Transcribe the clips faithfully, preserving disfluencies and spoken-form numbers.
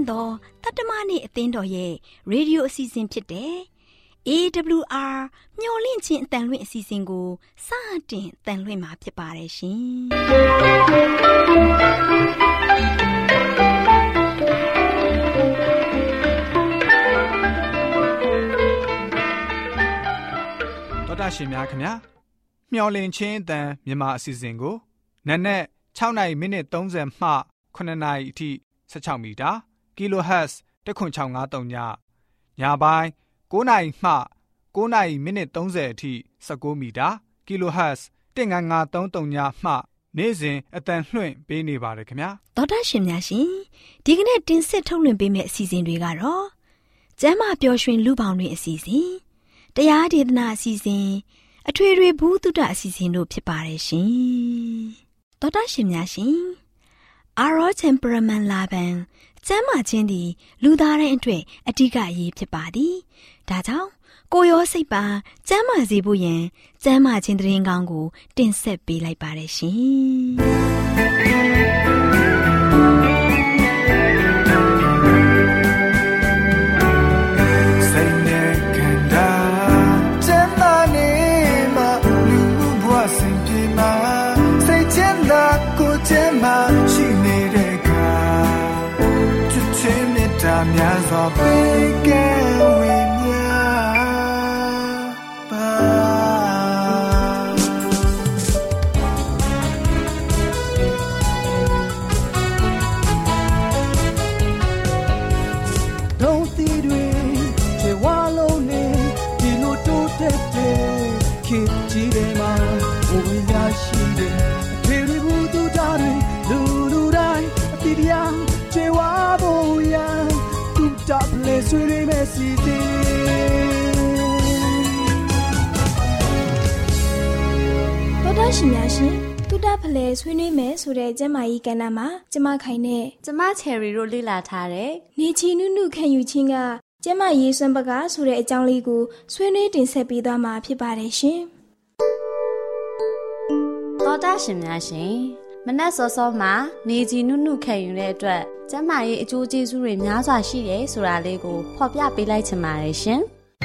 သောတတ္တမနေ့အသင်းတော်ရဲ့ရေဒီယိုအစီအစဉ်ဖြစ်တဲ့ အေး ဒဘလျူ အာ မျော်လင့်ခြင်းအတန်လွင့်အစီအစဉ်ကိုစတင်တန်လွင့်မှာဖြစ်ပါတယ်ရှင်။တော်တာရှင်များခင်ဗျာမျော်လင့်ခြင်းအတန်မြန်မာအစီအစဉ်ကိုနက်နက်၆နာရီမိနစ်သုံးဆယ်မှခုနှစ်နာရီအထိ၁၆မီတာ Kilohertz တစ်ခွန်း၆၅၃ညညပိုင်း၉နာရီမှ၉နာရီမိနစ်သုံးဆယ်အထိ၁၉မီတာ Kilohertz တစ်ငါးငါးသုံးသုံးညမှနေ့စဉ်အတန်လွှင့်ပေးနေပါတယ်ခင်ဗျာတော်တာရှင်များရှင်ဒီကနေ့တင်ဆက်ထုတ်လွှင့်ပေးမယ့်အစီအစဉ်တွေကတော့ကျမ်းမာပျော်ရွှင်လူပေါင်းတွင်အစီအစဉ်တရားဒေသနာအစီအစဉ်အထွေထွေဘုဒ္ဓအစီအစဉ်တို့ဖြစ်ပါတယ်ရှင်တော်တာရှင်များရှင်အာရော temperament လာပန်ကျမ်းမာခြင်းသည်လူသားတိုင်းအတွက်အဓိကအရေးဖြစ်ပါသည်ဒါကြောင့်ကိုယ်ရောစိတ်ပါကျမ်းမာစေဖို့ယင်ကျမ်းမာခြင်းသတင်းကောင်းကိုတင်ဆက်ပေးလိုက်ပါတယ်ရှင်စိတ်နဲ့ခန္ဓာကျမ်းမာနေမှာလူမှုဘဝစဉ်ပြေမှာစိတ်ချမ်းသာကိုယ်ချမ်းသာရှိနေတဲ့အခါချစ်ချင်းမေတ္တာများစွာပေးကမ်းဝေမျှပါdon't seeတွေခြေဝါလုံးနေဒီလိုတိုးတက်တဲ့ခေတ်ကြီးတွေမှာဘဝရရှိတဲ့အထေတွေဘူးသူသားတွေလူလူတိုင်းအတိတရားခြေဝါဖို့ရသူတပ်လေဆွေတွေမဲ့စီစီတော်တော်ရှင်များရှင်တူတာဖလဲဆွေးနွေးမယ်ဆိုတဲ့ကျမကြီးကဏ္ဍမှာကျမခိုင်နဲ့ကျမချယ်ရီတို့လေ့လာထားတဲ့နေချီနုနုခံယူခြင်းကကျမရေးစွမ်းပကဆိုတဲ့အကြောင်းလေးကိုဆွေးနွေးတင်ဆက်ပေးသွားမှာဖြစ်ပါတယ်ရှင်တော်တာရှင်များရှင်မနက်စောစောမှာနေချီနုနုခံယူတဲ့အတွက်ကျမရေးအကျိုးကျေးဇူးတွေများစွာရှိတယ်ဆိုတာလေးကိုဖော်ပြပေးလိုက်ချင်ပါတယ်ရှင်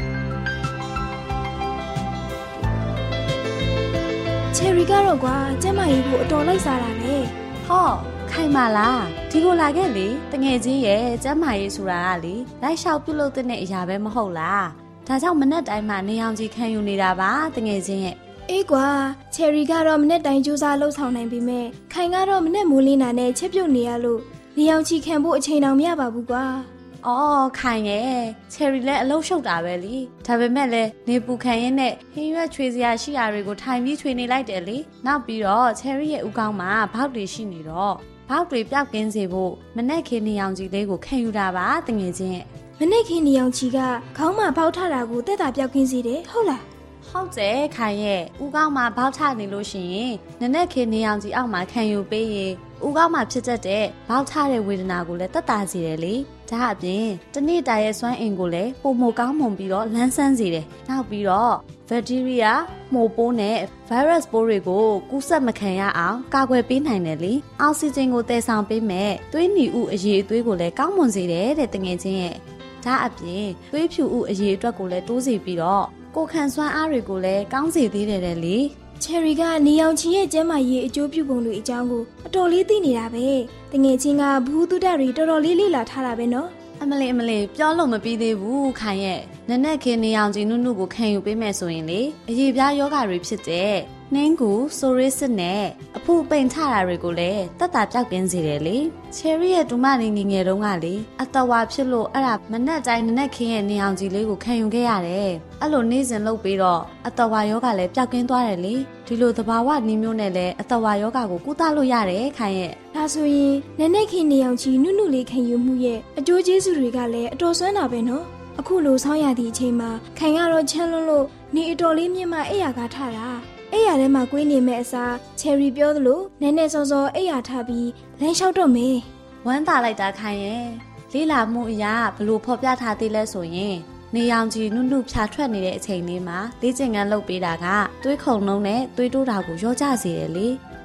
ချယ်ရီကတော့ကွာကျမကြီးကိုအတော်လိုက်စားတာပဲဟောခိုင်ပါလားဒီကိုလာခဲ့လေတငယ်ချင်းရဲ့ကျမကြီးဆိုတာကလေလိုက်လျှောက်ပြုလုပ်တဲ့အရာပဲမဟုတ်လားဒါကြောင့်မနေ့တိုင်းမှာနေအောင်ကြီးခံယူနေတာပါတငယ်ချင်းရဲ့အေးကွာချယ်ရီကတော့မနေ့တိုင်းကြိုးစားလှုပ်ဆောင်နိုင်ပြီမဲ့ခိုင်ကတော့မနေ့မိုးလင်းတာနဲ့ချက်ပြုတ်နေရလို့နေအောင်ကြီးခံဖို့အချိန်တောင်မရပါဘူးကွာအော်ခိုင်ရဲ့ချယ်ရီလည်းအလုံးရှုပ်တာပဲလေဒါပေမဲ့လည်းနေပူခံရင်နဲ့ဟင်းရွက်ချွေစရာရှိတာတွေကိုထိုင်ပြီးချွေနေလိုက်တယ်လေနောက်ပြီးတော့ချယ်ရီရဲ့ဥကောင်းမှာဘောက်တွေရှိနေတော့ဘောက်တွေပျောက်ကင်းစေဖို့မနေ့ခင်းနေအောင်ကြီးလေးကိုခံယူတာပါတငယ်ချင်းမနေ့ခင်းနေအောင်ကြီးကခေါင်းမှာဘောက်ထတာကိုတက်တာပျောက်ကင်းစေတယ်ဟုတ်လားဟုတ်တယ်ခိုင်ရဲ့ဥကောင်းမှာဘောက်ထနေလို့ရှိရင်နနက်ခင်းနေအောင်ကြီးအောက်မှာခံယူပေးရင်ဥကောင်းမှာဖြစ်တတ်တဲ့ဘောက်ထတဲ့ဝေဒနာကိုလည်းတက်တာစေတယ်လေဒါအပြင်တနေ့တာရဲ့စွမ်းအင်ကိုလည်းပုံမကောင်းမွန်ပြီးတော့လန်းဆန်းစေတယ်နောက်ပြီးတော့ဘက်တီးရီးယားမှိုပိုးနဲ့ဗိုင်းရပ်စ်ပိုးတွေကိုကူးစက်မခံရအောင်ကာကွယ်ပေးနိုင်တယ်လေအောက်ဆီဂျင်ကိုတည်ဆောင်ပေးမဲ့သွေးနီဥအရည်အသွေးကိုလည်းကောင်းမွန်စေတယ်တဲ့တငယ်ချင်းရဲ့ဒါအပြင်သွေးဖြူဥအရည်အတွက်ကိုလည်းတိုးစေပြီးတော့ကိုယ်ခံစွမ်းအားတွေကိုလည်းကောင်းစေသေးတယ်လေချယ်ရီကနေအောင်ချီရဲ့ကျမ်းမာရေးအကျိုးပြုပုံတွေအကြောင်းကိုအတော်လေးသိနေတာပဲတငယ်ချင်းကဘူးတုဒ္ဒရီတော်တော်လေးလေ့လာထားတာပဲနော်အမလေးအမလေးပြောလို့မပြီးသေးဘူးခိုင်ရဲ့နနက်ခင်းနေအောင်ကြီးနုနုကိုခံယူပေးမယ်ဆိုရင်လေအရေးပြားယောဂတွေဖြစ်တဲ့နှင်းကူဆိုရစ်စစ်နဲ့အဖုပိန်ထတာတွေကိုလည်းတက်တာပြောက်ကင်းစေတယ်လေချယ်ရီရဲ့ဒူမနေငငယ်တုန်းကလေအတဝါဖြစ်လို့အဲ့ဒါမနက်တိုင်းနနက်ခင်းရဲ့နေအောင်ကြီးလေးကိုခံယူခဲ့ရတယ်အဲ့လိုနေ့စဉ်လုပ်ပြီးတော့အတဝါယောဂလည်းပြောက်ကင်းသွားတယ်လေဒီလိုသဘာဝနည်းမျိုးနဲ့လည်းအတဝါယောဂကိုကုသလို့ရတယ်ခိုင်ရဲ့ဒါဆိုရင်နနက်ခင်းနေအောင်ကြီးနုနုလေးခံယူမှုရဲ့အကျိုးကျေးဇူးတွေကလည်းအတော်ဆွမ်းတာပဲနော်အခုလိုဆောင်းရသည့်အချိန်မှာခိုင်ကတော့ချမ်းလွန်းလို့နေအတော်လေးမြင့်မှအိယာကထတာအိယာထဲမှာကွေးနေမဲ့အစားချယ်ရီပြောသလိုနည်းနည်းစောစောအိယာထပြီးလမ်းလျှောက်တော့မေးဝမ်းသာလိုက်တာခိုင်ရဲ့လေးလာမှုအရာဘလို့ဖော်ပြထားသေးလဲဆိုရင်နေအောင်ကြီးနုနုဖြာထွက်နေတဲ့အချိန်လေးမှာလေ့ကျင့်ခန်းလုပ်ပေးတာကသွေးခုန်နှုံးနဲ့သွေးတိုးတာကိုရောကြစေတယ်လေဒ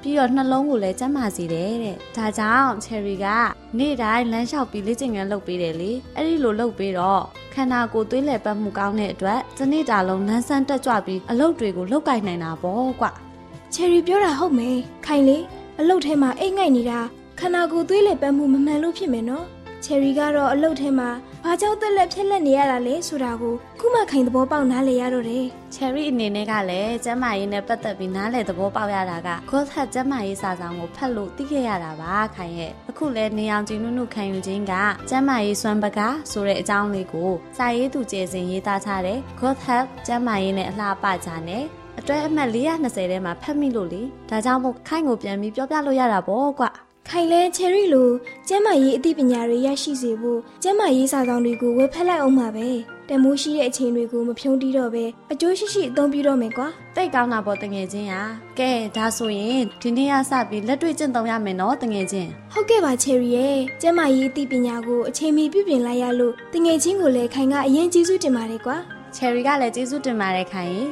ပြီးတော့နှလုံးကိုလည်းကျန်းမာစေတယ်တဲ့ဒါကြောင့် Cherry ကနေ့တိုင်းလမ်းလျှောက်ပြီးလေ့ကျင့်ခန်းလုပ်ပေးတယ်လေအဲ့ဒီလိုလုပ်ပေးတော့ခန္ဓာကိုယ်သွေးလည်ပတ်မှုကောင်းတဲ့အတွက်တစ်နေ့တာလုံးလမ်းဆန်းတက်ကြွပြီးအလုပ်တွေကိုလုပ်ကိုင်နိုင်တာပေါ့ကွာ Cherry ပြောတာဟုတ်မယ်ခိုင်လေအလုပ်ထဲမှာအိတ်ငိုက်နေတာခန္ဓာကိုယ်သွေးလည်ပတ်မှုမမှန်လို့ဖြစ်မယ်နော်Cherry ကတော့အလုပ်ထဲမှာဘာကြောင့်တက်လက်ဖြစ်လက်နေရတာလဲဆိုတာကိုခုမှခိုင်သဘောပေါက်နားလည်ရတော့တယ် Cherry အနေနဲ့ကလည်းကျန်းမာရေးနဲ့ပတ်သက်ပြီးနားလည်သဘောပေါက်ရတာက God Health ကျန်းမာရေးစာဆောင်ကိုဖတ်လို့သိခဲ့ရတာပါခိုင်ရဲ့အခုလဲနေအောင်ကြည်နုနုခံယူခြင်းကကျန်းမာရေးစွမ်းပကားဆိုတဲ့အကြောင်းလေးကိုစာရေးသူကျေစင်ရေးသားထားတဲ့ God Health ကျန်းမာရေးနဲ့အလှပကြတဲ့အတွဲအမှတ်၄၂၀ထဲမှာဖတ်မိလို့လေဒါကြောင့်မို့ခိုင်ကိုပြန်ပြီးပြောပြလို့ရတာပေါ့ကွာခိုင်လဲ Cherry လိုကျန်းမာရေးအသိပညာတွေရရှိစေဖို့ကျန်းမာရေးစာဆောင်တွေကိုဝယ်ဖက်လိုက်အောင်ပါပဲတမိုးရှိတဲ့အချိန်တွေကိုမဖြုံးတီးတော့ပဲအကျိုးရှိရှိအသုံးပြုတော့မယ်ကွာတိတ်ကောင်းတာပေါ့တငယ်ချင်းရာကဲဒါဆိုရင်ဒီနေ့ကစပြီးလက်တွေ့ကျင့်သုံးရမယ်နော်တငယ်ချင်းဟုတ်ကဲ့ပါ Cherry ရဲ့ကျန်းမာရေးအသိပညာကိုအချိန်မီပြုပြင်လိုက်ရလို့တငယ်ချင်းကိုလည်းခိုင်ကအရင်ကျေးဇူးတင်ပါတယ်ကွာ Cherry ကလည်းကျေးဇူးတင်ပါတယ်ခိုင်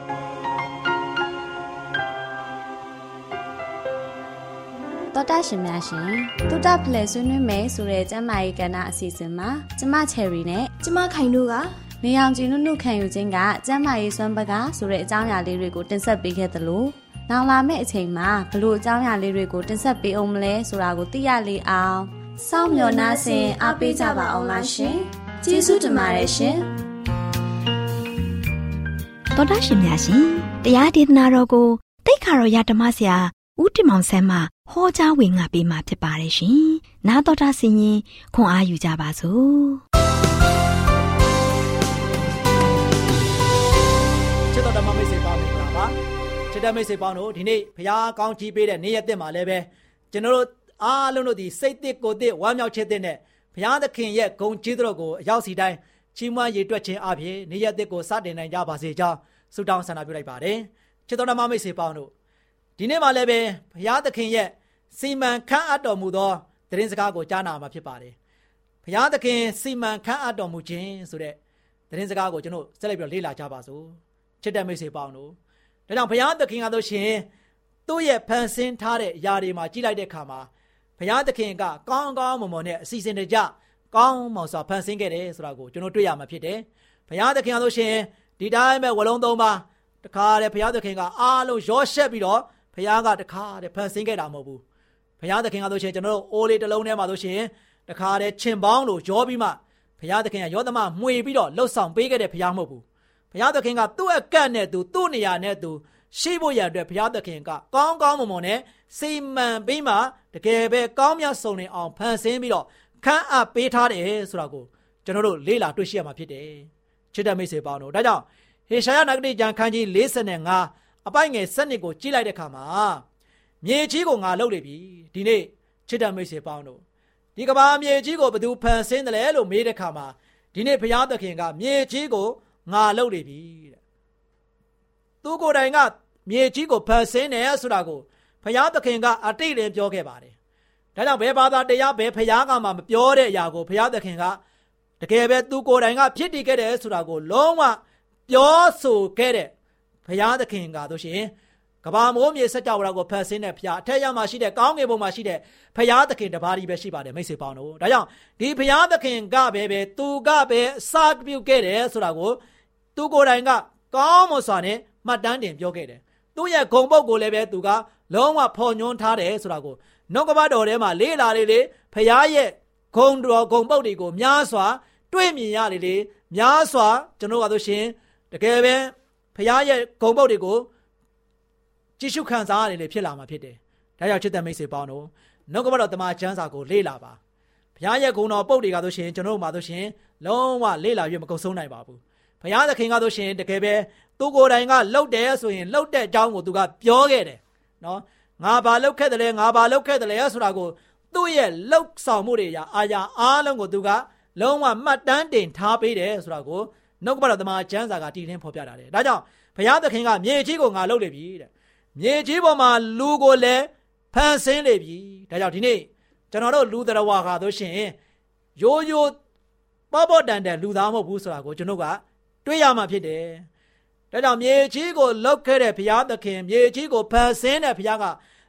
တော်တာရှင်များရှင်တူတာဖလဲဆွေးနွေးမယ်ဆိုတဲ့ကျမ်းမာရေးကဏ္ဍအစီအစဉ်မှာကျမ Cherry နဲ့ကျမခိုင်တို့ကနေအောင်ကြည်နုနုခံယူခြင်းကကျမ်းမာရေးစွမ်းပကားဆိုတဲ့အကြောင်းအရာလေးတွေကိုတင်ဆက်ပေးခဲ့သလိုနောက်လာမယ့်အချိန်မှာဘလို့အကြောင်းအရာလေးတွေကိုတင်ဆက်ပေးအောင်မလဲဆိုတာကိုသိရလေအောင်စောင့်မျှော်နှားဆင်အားပေးကြပါအောင်လားရှင်ကျေးဇူးတင်ပါတယ်ရှင်တော်တာရှင်များရှင်တရားဒေသနာတော်ကိုတိတ်ခါတော်ရဓမ္မဆရာဦးတင်မောင်ဆန်းမှဟောကြားဝင်ငါပေးมาဖြစ်ပါတယ်ရှင်။နားတော်တာဆင်ရင်ခွန်အားယူကြပါစို့။ချစ်တော်ဓမ္မမိတ်ဆွေပေါင်းမင်္ဂလာပါ။ချစ်တော်မိတ်ဆွေပေါင်းတို့ဒီနေ့ဘုရားကောင်းချီးပေးတဲ့နေ့ရက်သစ်မှာလည်းပဲကျွန်တော်တို့အားလုံးတို့ဒီစိတ်သစ်ကိုယ်သစ်ဝမ်းမြောက်ခြင်းသစ်နဲ့ဘုရားသခင်ရဲ့ဂုဏ်ကျေးဇူးတော်ကိုအရောက်စီတိုင်းချီးမွမ်းရည်တွက်ခြင်းအပြင်နေ့ရက်သစ်ကိုစတင်နိုင်ကြပါစေကြောင်းဆုတောင်းဆန္ဒပြုလိုက်ပါတယ်။ချစ်တော်ဓမ္မမိတ်ဆွေပေါင်းတို့ဒီနေ့မှာလည်းပဲဘုရားသခင်ရဲ့စီမံခန့်အပ်တော်မူသောသတင်းစကားကိုကြားနာမှာဖြစ်ပါတယ်။ဘုရားသခင်စီမံခန့်အပ်တော်မူခြင်းဆိုတဲ့သတင်းစကားကိုကျွန်တော်ဆက်လက်ပြီးလေ့လာကြပါစို့။ချစ်တဲ့မိတ်ဆွေပေါင်းတို့ဒါကြောင့်ဘုရားသခင်ကတော့ရှင်သူ့ရဲ့ဖန်ဆင်းထားတဲ့အရာတွေမှာကြည့်လိုက်တဲ့အခါမှာဘုရားသခင်ကကောင်းကောင်းမွန်မွန်နဲ့အစီအစဉ်တကျကောင်းမွန်စွာဖန်ဆင်းခဲ့တယ်ဆိုတာကိုကျွန်တော်တွေ့ရမှာဖြစ်တယ်။ဘုရားသခင်ကတော့ရှင်ဒီတိုင်းပဲဝလုံးသုံးပါတခါတည်းဘုရားသခင်ကအားလုံးရောရှက်ပြီးတော့ဘုရားကတခါတည်းဖန်ဆင်းခဲ့တာမဟုတ်ဘူးဘုရားသခင်ကဆိုရှင်ကျွန်တော်တို့အိုးလေးတစ်လုံးထဲမှာဆိုရှင်တခါတည်းချင်ပေါင်းလို့ရောပြီးမှဘုရားသခင်ကယောသမမှွေပြီးတော့လှုပ်ဆောင်ပေးခဲ့တဲ့ဘုရားမဟုတ်ဘူးဘုရားသခင်ကသူ့အကန့်နဲ့သူသူ့နေရာနဲ့သူရှိဖို့ရတဲ့ဘုရားသခင်ကကောင်းကောင်းမွန်မွန်နဲ့စီမံပြီးမှတကယ်ပဲကောင်းမြတ်ဆုံးနေအောင်ဖန်ဆင်းပြီးတော့ခန့်အပ်ပေးထားတယ်ဆိုတာကိုကျွန်တော်တို့လေ့လာတွေ့ရှိရမှာဖြစ်တယ်ချစ်တဲ့မိတ်ဆွေပေါင်းတို့ဒါကြောင့်ဟေရှာယနဂတိကျမ်းခန်းကြီး၄၅အပိုင်ငယ်စနစ်ကိုကြည့်လိုက်တဲ့အခါမှာမြေကြီးကိုငါလှုပ်လေပြီဒီနေ့ချစ်တဲ့မိတ်ဆွေပေါင်းတို့ဒီကမ္ဘာမြေကြီးကိုဘယ်သူဖန်ဆင်းတယ်လဲလို့မေးတဲ့အခါမှာဒီနေ့ဘုရားသခင်ကမြေကြီးကိုငါလှုပ်လေပြီတဲ့သူကိုယ်တိုင်ကမြေကြီးကိုဖန်ဆင်းတယ်ဆိုတာကိုဘုရားသခင်ကအတိတ်တည်းပြောခဲ့ပါတယ်ဒါကြောင့်ဘယ်ဘာသာတရားဘယ်ဘုရားကမှမပြောတဲ့အရာကိုဘုရားသခင်ကတကယ်ပဲသူကိုယ်တိုင်ကဖြစ်တည်ခဲ့တယ်ဆိုတာကိုလုံးဝပြောဆိုခဲ့တဲ့ဘုရားသခင်ကတို့ရှင်ကဘာမိုးမြေစကြဝဠာကိုဖန်ဆင်းတဲ့ဘုရားအထက်ရောက်မှရှိတဲ့ကောင်းကင်ဘုံမှာရှိတဲ့ဘုရားသခင်တပါးကြီးပဲရှိပါတယ်မိတ်ဆွေပေါင်းတို့ဒါကြောင့်ဒီဘုရားသခင်ကပဲပဲသူကပဲအစပြုခဲ့တယ်ဆိုတာကိုသူကိုယ်တိုင်ကကောင်းမွန်စွာနဲ့မှတ်တမ်းတင်ပြောခဲ့တယ်သူ့ရဲ့ဂုဏ်ပုဒ်ကိုလည်းပဲသူကလုံးဝဖော်ညွှန်းထားတယ်ဆိုတာကိုနှုတ်ကပတ်တော်ထဲမှာလေးလာလေလေဘုရားရဲ့ဂုဏ်တော်ဂုဏ်ပုဒ်တွေကိုများစွာတွေ့မြင်ရလေလေများစွာကျွန်တော်ကဆိုရှင်တကယ်ပဲဘုရားရဲ့ဂုဏ်ပုဒ်တွေကိုကြည့်ရှုခံစားရတယ်လေဖြစ်လာမှာဖြစ်တယ်။ဒါကြောင့်ချစ်တဲ့မိတ်ဆွေပေါင်းတို့နှုတ်ကပတ်တော်တမန်ကျမ်းစာကိုလေ့လာပါ။ဘုရားရဲ့ဂုဏ်တော်ပုဒ်တွေကဆိုရှင်ကျွန်တော်တို့မှာဆိုရှင်လုံးဝလေ့လာ၍မကုန်ဆုံးနိုင်ပါဘူး။ဘုရားသခင်ကဆိုရှင်တကယ်ပဲသူကိုယ်တိုင်ကလှုပ်တယ်ဆိုရင်လှုပ်တဲ့အကြောင်းကိုသူကပြောခဲ့တယ်။နော်ငါဘာလှုပ်ခဲ့တယ်လဲငါဘာလှုပ်ခဲ့တယ်လဲဆိုတာကိုသူ့ရဲ့လှုပ်ဆောင်မှုတွေအရာအာရာအားလုံးကိုသူကလုံးဝမှတ်တမ်းတင်ထားပေးတယ်ဆိုတာကိုနှုတ်ကပတ်တော်တမန်ကျမ်းစာကတည်င်းဖော်ပြတာတယ်။ဒါကြောင့်ဘုရားသခင်ကမြေကြီးကိုငါလှုပ်လေပြီတဲ့မြေကြီးပေါ်မှာလူကိုလည်းဖန်ဆင်းလေပြီဒါကြောင့်ဒီနေ့ကျွန်တော်တို့လူတော်ဝါခါတို့ရှင်ရိုးရိုးပေါ့ပေါ့တန်တန်လူသားမဟုတ်ဘူးဆိုတာကိုကျွန်တော်ကတွေ့ရမှာဖြစ်တယ်ဒါကြောင့်မြေကြီးကိုလှုပ်ခဲ့တဲ့ဘုရားသခင်မြေကြီးကိုဖန်ဆင်းတဲ့ဘုရားက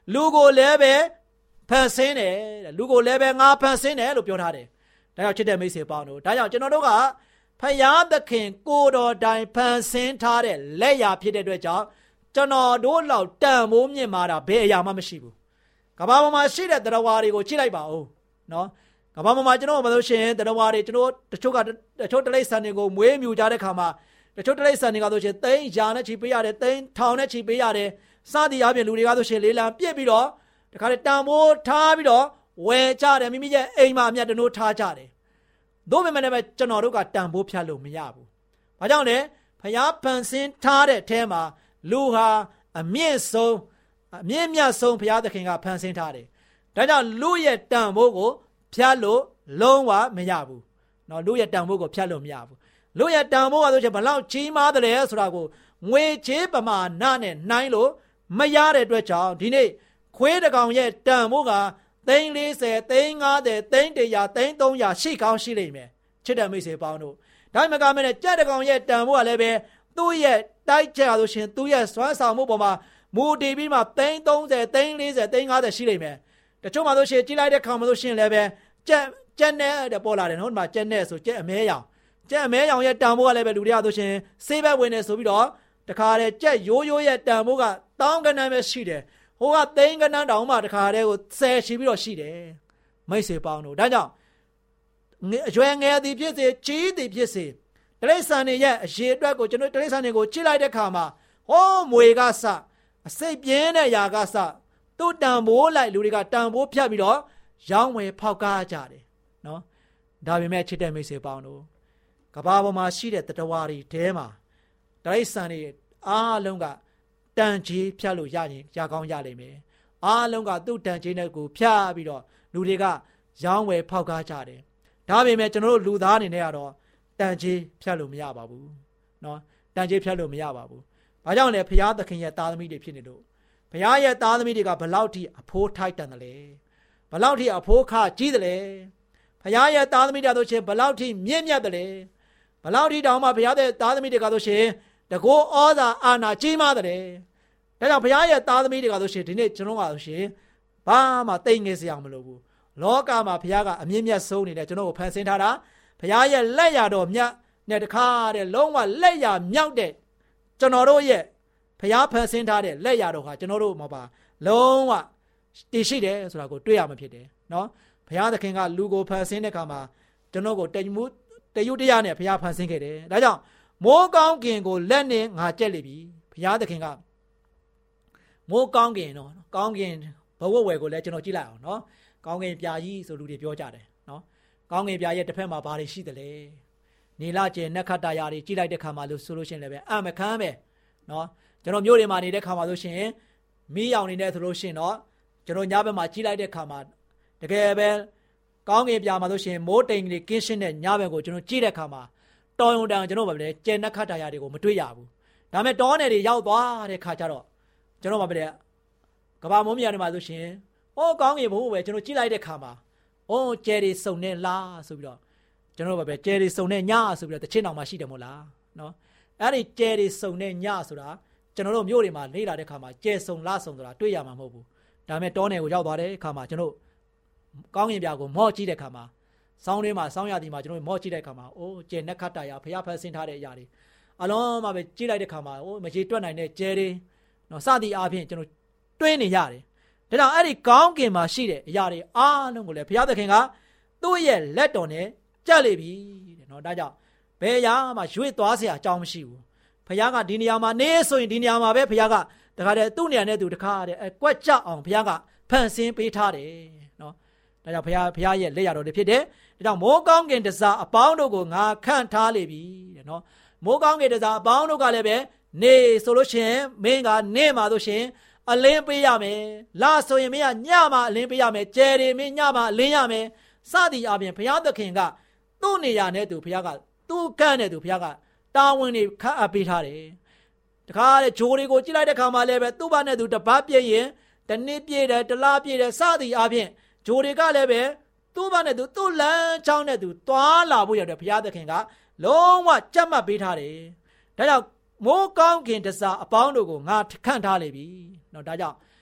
လူကိုလည်းပဲဖန်ဆင်းတယ်လူကိုလည်းပဲငါဖန်ဆင်းတယ်လို့ပြောထားတယ်ဒါကြောင့်ချစ်တဲ့မိတ်ဆွေပေါင်းတို့ဒါကြောင့်ကျွန်တော်တို့ကဖယားသခင်ကိုတော်တိုင်ဖန်ဆင်းထားတဲ့လက်ရာဖြစ်တဲ့အတွက်ကြောင့်ကျွန်တော်တို့လောက်တန်မိုးမြင့်မာတာဘယ်အရာမှမရှိဘူးကမ္ဘာပေါ်မှာရှိတဲ့တရားဝါတွေကိုကြည့်လိုက်ပါဦးနော်ကမ္ဘာပေါ်မှာကျွန်တော်မလို့ရှိရင်တရားဝါတွေကျွန်တော်တချို့ကတချို့တလိပ်ဆန်တွေကိုမွေးမြူကြတဲ့ခါမှာတချို့တလိပ်ဆန်တွေကဆိုရှင်သိန်းရာနဲ့ချီပေးရတယ်သိန်းထောင်နဲ့ချီပေးရတယ်စသည်အပြင်လူတွေကဆိုရှင်လေးလံပြစ်ပြီးတော့တခါတည်းတန်မိုးထားပြီးတော့ဝယ်ကြတယ်မိမိရဲ့အိမ်မှာအမြတ်တနိုးထားကြတယ်တို့ပေမဲ့လည်းကျွန်တော်တို့ကတန်ဖိုးဖြတ်လို့မရဘူး။ဘာကြောင့်လဲဖျားဖန်ဆင်းထားတဲ့အထဲမှာလူဟာအမြင့်ဆုံးအမြင့်မြတ်ဆုံးဖျားသခင်ကဖန်ဆင်းထားတယ်။ဒါကြောင့်လူရဲ့တန်ဖိုးကိုဖြတ်လို့လုံးဝမရဘူး။နော်လူရဲ့တန်ဖိုးကိုဖြတ်လို့မရဘူး။လူရဲ့တန်ဖိုးကဆိုချင်ဘလောက်ကြီးမားတယ်ဆိုတာကိုငွေချေးပမာဏနဲ့နှိုင်းလို့မရတဲ့အတွက်ကြောင့်ဒီနေ့ခွေးတကောင်ရဲ့တန်ဖိုးကသိန်းလေးဆယ်သိန်းငါးဆယ်သိန်းတရာသိန်းသုံးရာရှိကောင်းရှိလိမ့်မယ်ချစ်တဲ့မိတ်ဆွေပေါင်းတို့ဒါမှမကမဲ့ကြက်တကောင်ရဲ့တန်ဖိုးကလည်းပဲသူ့ရဲ့တိုက်ချက်ရလို့ရှင်သူ့ရဲ့စွမ်းဆောင်မှုပေါ်မှာမူတည်ပြီးမှသိန်းသုံးဆယ်သိန်းလေးဆယ်သိန်းငါးဆယ်ရှိလိမ့်မယ်တချို့မှဆိုရှင်ကြီးလိုက်တဲ့ခေါင်မှဆိုရှင်လည်းပဲကြက်ကြက်နဲ့တဲ့ပေါ်လာတယ်နော်ဒီမှာကြက်နဲ့ဆိုကြက်အမဲရောင်ကြက်အမဲရောင်ရဲ့တန်ဖိုးကလည်းပဲလူတွေကဆိုရှင်ဆေးဘက်ဝင်နေဆိုပြီးတော့တခါတည်းကြက်ရိုးရိုးရဲ့တန်ဖိုးကတောင်းကနန်းပဲရှိတယ်ဟိုကသိန်းကနန်းတောင်မှတခါတည်းကိုဆယ်ရှိပြီးတော့ရှိတယ်မိတ်ဆွေပေါင်းတို့ဒါကြောင့်အရွယ်ငယ်သည်ဖြစ်စေကြီးသည်ဖြစ်စေတရိษံတွေရဲ့အရေးအတွက်ကိုကျွန်တော်တရိษံတွေကိုကြည့်လိုက်တဲ့အခါမှာဟောမွေကစအစိတ်ပြင်းတဲ့ຢာကစသူ့တန်ဖိုးလိုက်လူတွေကတန်ဖိုးဖြတ်ပြီးတော့ရောင်းဝယ်ဖောက်ကားကြတယ်နော်ဒါပေမဲ့ချစ်တဲ့မိတ်ဆွေပေါင်းတို့ကဘာပေါ်မှာရှိတဲ့တတဝါတွေထဲမှာတရိษံတွေအားလုံးကတန်ကြီးဖြတ်လို့ရရင်ရကောင်းရလိမ့်မယ်အားလုံးကသူ့တန်ကြီးနဲ့ကိုဖြတ်ပြီးတော့လူတွေကရောင်းဝယ်ဖောက်ကားကြတယ်ဒါပေမဲ့ကျွန်တော်တို့လူသားအနေနဲ့ကတော့တန်ကြီးဖြတ်လို့မရပါဘူးเนาะတန်ကြီးဖြတ်လို့မရပါဘူးဘာကြောင့်လဲဘုရားသခင်ရဲ့သားသမီးတွေဖြစ်နေလို့ဘုရားရဲ့သားသမီးတွေကဘလောက်ထိအဖိုးထိုက်တန်တယ်လဲဘလောက်ထိအဖိုးခကြီးတယ်လဲဘုရားရဲ့သားသမီးတွေဆိုရှင်ဘလောက်ထိမြင့်မြတ်တယ်လဲဘလောက်ထိတောင်မှဘုရားရဲ့သားသမီးတွေကဆိုရှင်တကောဩဇာအာဏာကြီးမားတယ်ဒါကြောင့်ဘုရားရဲ့သားသမီးတွေကဆိုရှင်ဒီနေ့ကျွန်တော်ကဆိုရှင်ဘာမှတိတ်ငယ်စရာမလိုဘူးလောကမှာဘုရားကအမြင့်မြတ်ဆုံးနေတယ်ကျွန်တော်ကိုဖန်ဆင်းထားတာဘုရားရဲ့လက်ရတော်မြတ်နဲ့တခါတဲ့လုံးဝလက်ရမြောက်တဲ့ကျွန်တော်တို့ရဲ့ဘုရားဖန်ဆင်းထားတဲ့လက်ရတော်ဟာကျွန်တော်တို့မှာပါလုံးဝတည်ရှိတယ်ဆိုတာကိုတွေ့ရမှာဖြစ်တယ်နော်ဘုရားသခင်ကလူကိုဖန်ဆင်းတဲ့အခါမှာကျွန်တော်ကိုတည်မှုတည်ယူတရားနဲ့ဘုရားဖန်ဆင်းခဲ့တယ်ဒါကြောင့်မိုးကောင်းကင်ကိုလက်နဲ့ငါကြက်လိပြီဘုရားသခင်ကမိုးကောင်းကင်နော်ကောင်းကင်ဘဝဝယ်ကိုလည်းကျွန်တော်ကြည့်လိုက်အောင်နော်ကောင်းကင်ပြာကြီးဆိုလူတွေပြောကြတယ်နော်ကောင်းကင်ပြာရဲ့တစ်ဖက်မှာဘာတွေရှိသလဲနေလကျင်နက္ခတ္တရာတွေကြည့်လိုက်တဲ့ခါမှာလို့ဆိုလို့ရှိရင်လည်းပဲအမခမ်းပဲနော်ကျွန်တော်မြို့တွေမှာနေတဲ့ခါမှာလို့ရှိရင်မီးရောင်နေတဲ့ဆိုလို့ရှိရင်တော့ကျွန်တော်ညဘက်မှာကြည့်လိုက်တဲ့ခါမှာတကယ်ပဲကောင်းကင်ပြာမှာလို့ရှိရင်မိုးတိမ်တွေကင်းရှင်းတဲ့ညဘက်ကိုကျွန်တော်ကြည့်တဲ့ခါမှာတော်ရုံတန်ကျွန်တော်ဗာပဲကျင်နက္ခတ္တရာတွေကိုမတွေ့ရဘူးဒါပေမဲ့တောနယ်တွေရောက်သွားတဲ့ခါကျတော့ကျွန်တော်ဗာပဲကဘာမုံမြာတွေမှာဆိုရှင်ဟောကောင်းကင်ဘိုးပဲကျွန်တော်ကြည့်လိုက်တဲ့ခါမှာအိုးကျဲတွေစုံနေလားဆိုပြီးတော့ကျွန်တော်ဗာပဲကျဲတွေစုံနေညဆိုပြီးတော့တချင်းတောင်မှရှိတယ်မို့လားနော်အဲ့ဒီကျဲတွေစုံနေညဆိုတာကျွန်တော်တို့မြို့တွေမှာနေလာတဲ့ခါမှာကျဲစုံလားစုံဆိုတာတွေ့ရမှာမဟုတ်ဘူးဒါပေမဲ့တောနယ်ကိုရောက်သွားတဲ့ခါမှာကျွန်တော်ကောင်းကင်ပြာကိုမော့ကြည့်တဲ့ခါမှာဆောင်းထဲမှာဆောင်းရသည်မှာကျွန်တော်မော့ကြည့်တဲ့ခါမှာအိုးကျဲနက္ခတ္တရာဖျားဖန်ဆင်းထားတဲ့အရာတွေအလုံးမှာပဲကြည့်လိုက်တဲ့ခါမှာအိုးမကြီးတွက်နိုင်တဲ့ကျဲတွေနော်စသည်အားဖြင့်ကျွန်တော်တွင်းနေရတယ်ဒါကြောင့်အဲ့ဒီကောင်းကင်မှာရှိတဲ့အရာတွေအားလုံးကိုလည်းဘုရားသခင်ကသူ့ရဲ့လက်တော်နဲ့ကြက်လိပြီတဲ့နော်ဒါကြောင့်ဘယ်အရာမှရွေ့သွားစရာအကြောင်းမရှိဘူးဘုရားကဒီနေရာမှာနေဆိုရင်ဒီနေရာမှာပဲဘုရားကတခါတည်းသူ့နေရာနဲ့သူတခါတည်းအကွက်ကြအောင်ဘုရားကဖန်ဆင်းပေးထားတယ်နော်ဒါကြောင့်ဘုရားဘုရားရဲ့လက်ရတော်တွေဖြစ်တယ်ဒါကြောင့်မိုးကောင်းကင်တစားအပေါင်းတို့ကိုငါခန့်ထားလိပြီတဲ့နော်မိုးကောင်းကင်တစားအပေါင်းတို့ကလည်းပဲနေဆိုလို့ရှိရင်မင်းကနေမှာဆိုရှင်အလင်းပေးရမယ်လာဆိုရင်မင်းကညမှာအလင်းပေးရမယ်ကျယ်တယ်မင်းညမှာအလင်းရမယ်စသည်အပြင်ဘုရားသခင်ကသူ့နေရာနဲ့သူဘုရားကသူ့ကန့်နဲ့သူဘုရားကတာဝန်တွေခန့်အပ်ပေးထားတယ်တခါတဲ့ဂျိုးတွေကိုကြည့်လိုက်တဲ့ခါမှာလည်းပဲသူ့ဘာနဲ့သူတပတ်ပြည့်ရင်တနည်းပြည့်တယ်တလားပြည့်တယ်စသည်အပြင်ဂျိုးတွေကလည်းပဲသူ့ဘာနဲ့သူသူ့လမ်းချောင်းနဲ့သူသွားလာဖို့ရတဲ့ဘုရားသခင်ကလုံးဝကြက်မှတ်ပေးထားတယ်ဒါကြောင့်မိုးကောင်းကင်တစားအပေါင်းတို့ကိုငါခန့်ထားလိမ့်ပြီเนาะဒါကြောင့်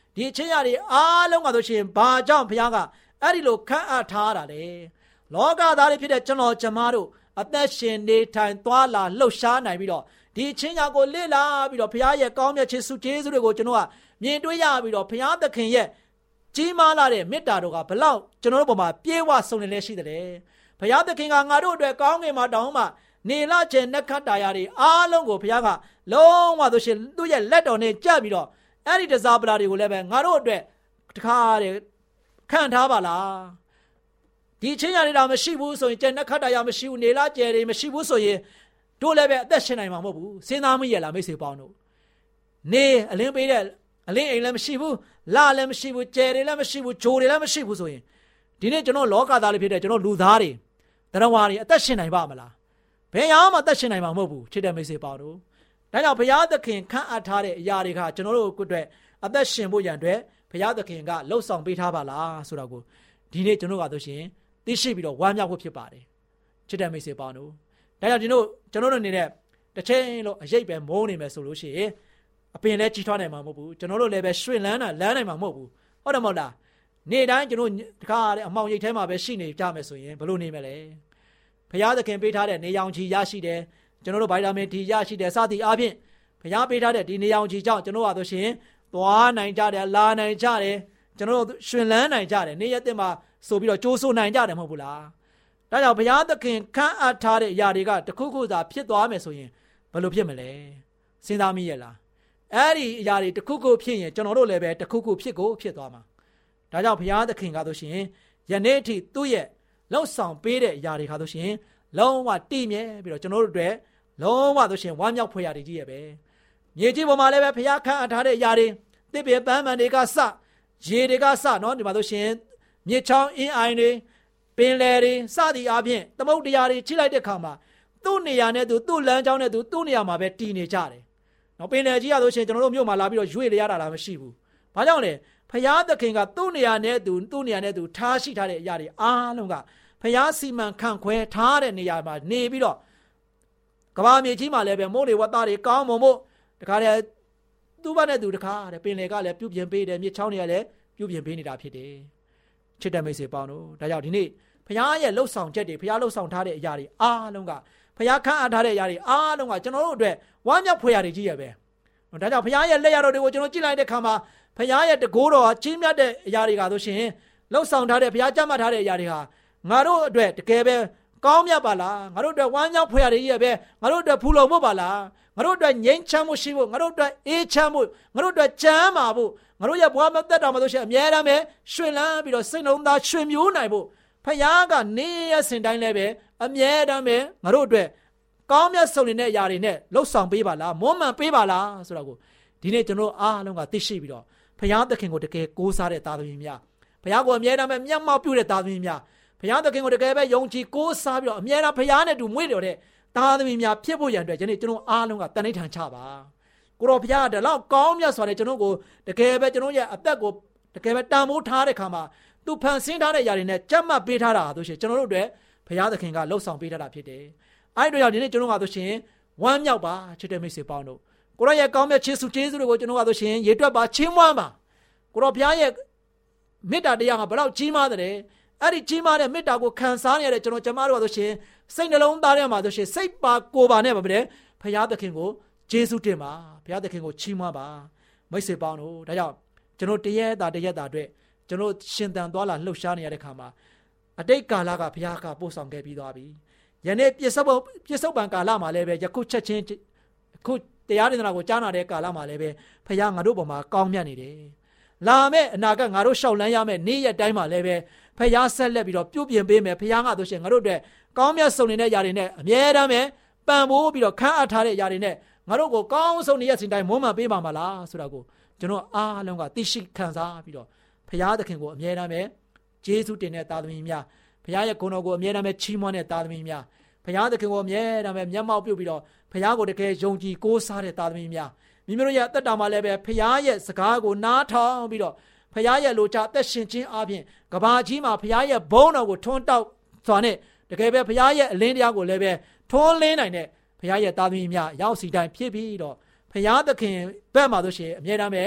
ဒီအချင်းရတွေအားလုံးကဆိုရှင်ဘာကြောင့်ဘုရားကအဲ့ဒီလိုခန့်အပ်ထားတာလေလောကသားတွေဖြစ်တဲ့ကျွန်တော်ကျမတို့အသက်ရှင်နေထိုင်သွားလာလှုပ်ရှားနိုင်ပြီးတော့ဒီအချင်းရကိုလေ့လာပြီးတော့ဘုရားရဲ့ကောင်းမြတ်ခြင်းဆုကျေးဇူးတွေကိုကျွန်တော်ကမြင်တွေ့ရပြီးတော့ဘုရားသခင်ရဲ့ကြီးမားလာတဲ့မေတ္တာတော်ကဘလောက်ကျွန်တော်တို့ပေါ်မှာပြေဝဆုံနေလဲရှိတယ်ဘုရားသခင်ကငါတို့အတွက်ကောင်းငင်မှာတောင်းမှနေလကျင်နက္ခတ္တရာတွေအားလုံးကိုဘုရားကလုံးဝဆိုရှင်သူ့ရဲ့လက်တော်နဲ့ကြပ်ပြီးတော့အဲ့ဒီတစားပလာတွေကိုလည်းပဲငါတို့အတွက်တခါတည်းခံထားပါလားဒီချင်းရနေတာမရှိဘူးဆိုရင်ကျင်နက္ခတ္တရာမရှိဘူးနေလကျယ်တွေမရှိဘူးဆိုရင်တို့လည်းပဲအသက်ရှင်နိုင်မှာမဟုတ်ဘူးစဉ်းစားမရလားမိတ်ဆွေပေါင်းတို့နေအလင်းပေးတဲ့အလင်းအိမ်လည်းမရှိဘူးလာလည်းမရှိဘူးကျယ်တွေလည်းမရှိဘူးဂျိုတွေလည်းမရှိဘူးဆိုရင်ဒီနေ့ကျွန်တော်လောကသားလေးဖြစ်တဲ့ကျွန်တော်လူသားတွေတရားဝါတွေအသက်ရှင်နိုင်ပါမလားဘယ်ဟာမှအသက်ရှင်နိုင်မှာမဟုတ်ဘူးချစ်တဲ့မိတ်ဆွေပေါင်းတို့ဒါကြောင့်ဘုရားသခင်ခန့်အပ်ထားတဲ့အရာတွေကကျွန်တော်တို့အတွက်အသက်ရှင်ဖို့ရန်အတွက်ဘုရားသခင်ကလှုပ်ဆောင်ပေးထားပါလားဆိုတော့ကိုဒီနေ့ကျွန်တော်ကဆိုရှင်သိရှိပြီးတော့ဝမ်းမြောက်ဖို့ဖြစ်ပါတယ်ချစ်တဲ့မိတ်ဆွေပေါင်းတို့ဒါကြောင့်ဒီတို့ကျွန်တော်တို့နေတဲ့တစ်ချိန်လို့အရေးပဲမိုးနေမယ်ဆိုလို့ရှိရင်အပင်လည်းကြီးထွားနိုင်မှာမဟုတ်ဘူးကျွန်တော်တို့လည်းပဲရွှင်လန်းတာလန်းနိုင်မှာမဟုတ်ဘူးဟုတ်တယ်မဟုတ်လားနေ့တိုင်းကျွန်တော်တခါတဲ့အမောင်ရိပ်ထဲမှာပဲရှိနေကြမယ်ဆိုရင်ဘယ်လိုနေမလဲဘုရားသခင်ပေးထားတဲ့နေရောင်ခြည်ရရှိတယ်ကျွန်တော်တို့ဗိုက်တာမင်ဒီရရှိတယ်စသည်အားဖြင့်ဘုရားပေးထားတဲ့ဒီနေရောင်ခြည်ကြောင့်ကျွန်တော်ကဆိုရှင်သွားနိုင်ကြတယ်လာနိုင်ကြတယ်ကျွန်တော်တို့ရွှင်လန်းနိုင်ကြတယ်နေ့ရက်တင်မှာဆိုပြီးတော့ကြိုးဆိုနိုင်ကြတယ်မဟုတ်ဘူးလားဒါကြောင့်ဘုရားသခင်ခန့်အပ်ထားတဲ့အရာတွေကတခုခုသာဖြစ်သွားမယ်ဆိုရင်ဘယ်လိုဖြစ်မလဲစဉ်းစားမိရဲ့လားအဲ့ဒီအရာတွေတခုခုဖြစ်ရင်ကျွန်တော်တို့လည်းပဲတခုခုဖြစ်ကိုဖြစ်သွားမှာဒါကြောင့်ဘုရားသခင်ကဆိုရှင်ယနေ့အထိသူ့ရဲ့လှုပ်ဆောင်ပေးတဲ့အရာတွေခါဆိုရှင်လုံးဝတည်မြဲပြီးတော့ကျွန်တော်တို့အတွက်လုံးဝဆိုရှင်ဝမ်းမြောက်ဖွယ်ရာတွေကြီးရဲ့ပဲမြေကြီးပေါ်မှာလည်းပဲဘုရားခန့်အပ်ထားတဲ့အရာတွေတစ်ပင်ပန်းမှန်တွေကစရေတွေကစနော်ဒီမှာဆိုရှင်မြေချောင်းအင်းအိုင်တွေပင်လယ်တွေစသည်အားဖြင့်သမုဒ္ဒရာတွေချိလိုက်တဲ့ခါမှာသူ့နေရာနဲ့သူသူ့လမ်းကြောင်းနဲ့သူသူ့နေရာမှာပဲတည်နေကြတယ်နော်ပင်လယ်ကြီးရဆိုရှင်ကျွန်တော်တို့မြို့မှာလာပြီးတော့ရွေ့ရတာလားမရှိဘူးဘာကြောင့်လဲဘုရားသခင်ကသူ့နေရာနဲ့သူသူ့နေရာနဲ့သူထားရှိထားတဲ့အရာတွေအားလုံးကဘုရားစီမံခန့်ခွဲထားတဲ့နေရာမှာနေပြီးတော့ကမ္ဘာမြေကြီးမှာလည်းပဲမိုးလေဝသတွေကောင်းမွန်ဖို့တခါတည်းသူ့ဘာနဲ့သူတခါတည်းပင်လယ်ကလည်းပြုပြင်ပေးတယ်မြစ်ချောင်းတွေကလည်းပြုပြင်ပေးနေတာဖြစ်တယ်ချစ်တဲ့မိတ်ဆွေပေါင်းတို့ဒါကြောင့်ဒီနေ့ဘုရားရဲ့လှုပ်ဆောင်ချက်တွေဘုရားလှုပ်ဆောင်ထားတဲ့အရာတွေအားလုံးကဘုရားခန့်အပ်ထားတဲ့အရာတွေအားလုံးကကျွန်တော်တို့အတွက်ဝမ်းမြောက်ဖွယ်ရာတွေကြီးရပဲဒါကြောင့်ဘုရားရဲ့လက်ရတော်တွေကိုကျွန်တော်ကြည့်လိုက်တဲ့အခါမှာဘုရားရဲ့တကိုးတော်ကြီးမြတ်တဲ့အရာတွေကဆိုရှင်လှုပ်ဆောင်ထားတဲ့ဘုရားကြမ်းမှတ်ထားတဲ့အရာတွေဟာငါတို့အတွက်တကယ်ပဲကောင်းမြတ်ပါလားငါတို့အတွက်ဝမ်းမြောက်ဖွယ်ရာတွေကြီးရပဲငါတို့အတွက်ဖူလုံဖို့ပါလားငါတို့အတွက်ငြိမ်းချမ်းမှုရှိဖို့ငါတို့အတွက်အေးချမ်းဖို့ငါတို့အတွက်ချမ်းသာဖို့ငါတို့ရဲ့ဘဝမှာသက်တော်မှာဆိုရှင်အမြဲတမ်းပဲရွှင်လန်းပြီးတော့စိတ်နှလုံးသားရွှင်မျိုးနိုင်ဖို့ဘုရားကနေရစဉ်တိုင်းလည်းပဲအမြဲတမ်းပဲငါတို့အတွက်ကောင်းမြတ်ဆုံးနေတဲ့အရာတွေနဲ့လှုပ်ဆောင်ပေးပါလားမွမ်းမံပေးပါလားဆိုတော့ကိုဒီနေ့ကျွန်တော်အားလုံးကသိရှိပြီးတော့ဘုရားသခင်ကိုတကယ်ကိုးစားတဲ့သားသမီးများဘုရားကိုအမြဲတမ်းပဲမျက်မှောက်ပြုတဲ့သားသမီးများဘုရားသခင်ကိုတကယ်ပဲယုံကြည်ကိုးစားပြီးတော့အမြဲတမ်းဘုရားနဲ့တူမွေ့တော်တဲ့သားသမီးများဖြစ်ဖို့ရန်အတွက်ဒီနေ့ကျွန်တော်အားလုံးကတန်ဋိဌာန်ချပါကိုတော်ဘုရားတလောက်ကောင်းမြတ်စွာနဲ့ကျွန်တော်ကိုတကယ်ပဲကျွန်တော်ရဲ့အသက်ကိုတကယ်ပဲတန်ဖိုးထားတဲ့ခါမှာသူဖန်ဆင်းထားတဲ့ຢာတွေနဲ့ကြက်မှတ်ပေးထားတာဆိုရှင်ကျွန်တော်တို့အတွက်ဘုရားသခင်ကလှုပ်ဆောင်ပေးထားတာဖြစ်တယ်အဲ့တို့ကြောင့်ဒီနေ့ကျွန်တော်ကဆိုရှင်ဝမ်းမြောက်ပါချစ်တဲ့မိတ်ဆွေပေါင်းတို့ကိုရောရဲ့ကောင်းမြတ်ခြင်းစုကျေးဇူးတွေကိုကျွန်တော်ကဆိုရှင်ရေတွက်ပါချီးမွမ်းပါကိုရောဘုရားရဲ့မေတ္တာတရားကဘလောက်ကြီးမားတယ်အဲ့ဒီကြီးမားတဲ့မေတ္တာကိုခံစားနေရတဲ့ကျွန်တော်ကျမတို့ကဆိုရှင်စိတ်နှလုံးသားထဲမှာဆိုရှင်စိတ်ပါကိုယ်ပါနဲ့ပါပဲဘုရားသခင်ကိုကျေးဇူးတင်ပါဘုရားသခင်ကိုချီးမွမ်းပါမိတ်ဆွေပေါင်းတို့ဒါကြောင့်ကျွန်တော်တရက်တာတရက်တာအတွက်ကျွန်တော်ရှင်သန်သွားလာလှုပ်ရှားနေရတဲ့ခါမှာအတိတ်ကာလကဘုရားကပို့ဆောင်ခဲ့ပြီးသွားပြီယနေ့ပြစ္ဆုတ်ပြစ္ဆုတ်ပံကာလမှာလည်းပဲယခုချက်ချင်းအခုတရားဒေသနာကိုကြားနာတဲ့ကာလမှာလည်းပဲဘုရားငါတို့ပေါ်မှာကောင်းမြတ်နေတယ်လာမဲ့အနာဂတ်ငါတို့ရှောက်လန်းရမယ့်နေ့ရက်တိုင်းမှာလည်းပဲဘုရားဆက်လက်ပြီးတော့ပြုပြင်ပေးမယ်ဘုရားကဆိုရှင်ငါတို့အတွက်ကောင်းမြတ်ဆုံးနေတဲ့ຢာတွေနဲ့အမြဲတမ်းပဲပံ့ပိုးပြီးတော့ခန့်အပ်ထားတဲ့ຢာတွေနဲ့ငါတို့ကိုကောင်းဆုံးနေ့ရက်စဉ်တိုင်းမွမ်းမံပေးပါမလားဆိုတာကိုကျွန်တော်အားလုံးကသိရှိခံစားပြီးတော့ဘုရားသခင်ကိုအမြဲတမ်းပဲကျေးဇူးတင်တဲ့သားသမီးများဘုရားရဲ့ဂုဏ်တော်ကိုအမြဲတမ်းပဲချီးမွမ်းတဲ့သားသမီးများဘုရားသခင်ကိုအမြဲတမ်းပဲမျက်မှောက်ပြုပြီးတော့ဘုရားကိုတကယ်ယုံကြည်ကိုးစားတဲ့သားသမီးများမိမိတို့ရဲ့အသက်တာမှာလည်းပဲဘုရားရဲ့စကားကိုနားထောင်ပြီးတော့ဘုရားရဲ့လိုချအသက်ရှင်ခြင်းအပြင်ကဘာကြီးမှာဘုရားရဲ့ဘုန်းတော်ကိုထွန်းတောက်စွာနဲ့တကယ်ပဲဘုရားရဲ့အလင်းတရားကိုလည်းပဲထွန်းလင်းနိုင်တဲ့ဘုရားရဲ့သားသမီးများရောက်စီတိုင်းဖြစ်ပြီးတော့ဘုရားသခင်ဘက်မှာဆိုရှင်အမြဲတမ်းပဲ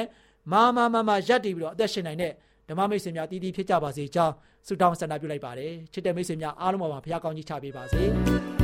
မာမာမာမာရပ်တည်ပြီးတော့အသက်ရှင်နိုင်တဲ့ဓမ္မမိတ်ဆွေများတည်တည်ဖြစ်ကြပါစေကြောင်းဆုတောင်းဆန္ဒပြုလိုက်ပါတယ်ချစ်တဲ့မိတ်ဆွေများအားလုံးပါဘုရားကောင်းကြီးချပေးပါစေ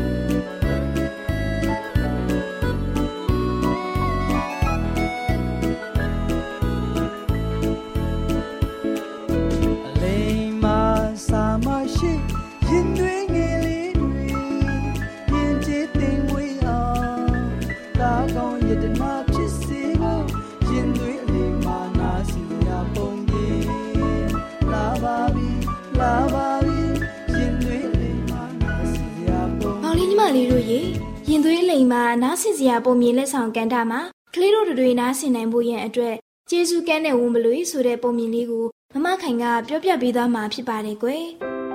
လေးတို့ရေရင်သွေးလိမ်မှာနားဆင်စရာပုံမြင်လက်ဆောင်ကန်တာမှာကလေးတို့တွေနားဆင်နိုင်ဖို့ရန်အတွက်ကျေးဇူးကမ်းတဲ့ဝန်ပလွေဆိုတဲ့ပုံမြင်လေးကိုမမခိုင်ကပြောပြပေးသွားမှာဖြစ်ပါတယ်ကွယ်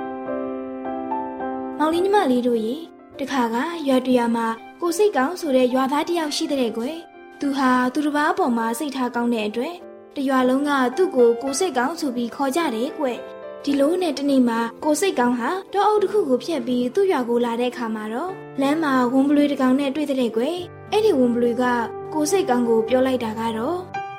။မောင်လေးညီမလေးတို့ရေတခါကရွာတရွာမှာကိုစိတ်ကောင်းဆိုတဲ့ရွာသားတစ်ယောက်ရှိတဲ့ကွယ်။သူဟာသူတစ်ပါးအပေါ်မှာစိတ်ထားကောင်းတဲ့အတွက်တရွာလုံးကသူ့ကိုကိုစိတ်ကောင်းဆိုပြီးခေါ်ကြတယ်ကွယ်။ဒီလိုနဲ့တနေ့မှာကိုစိတ်ကောင်းဟာတောအုပ်တစ်ခုကိုဖျက်ပြီးသူ့ရွာကိုလာတဲ့အခါမှာတော့လမ်းမှာဝန်ပလွေတစ်ကောင်နဲ့တွေ့တဲ့ကွယ်အဲ့ဒီဝန်ပလွေကကိုစိတ်ကောင်းကိုပြောလိုက်တာကတော့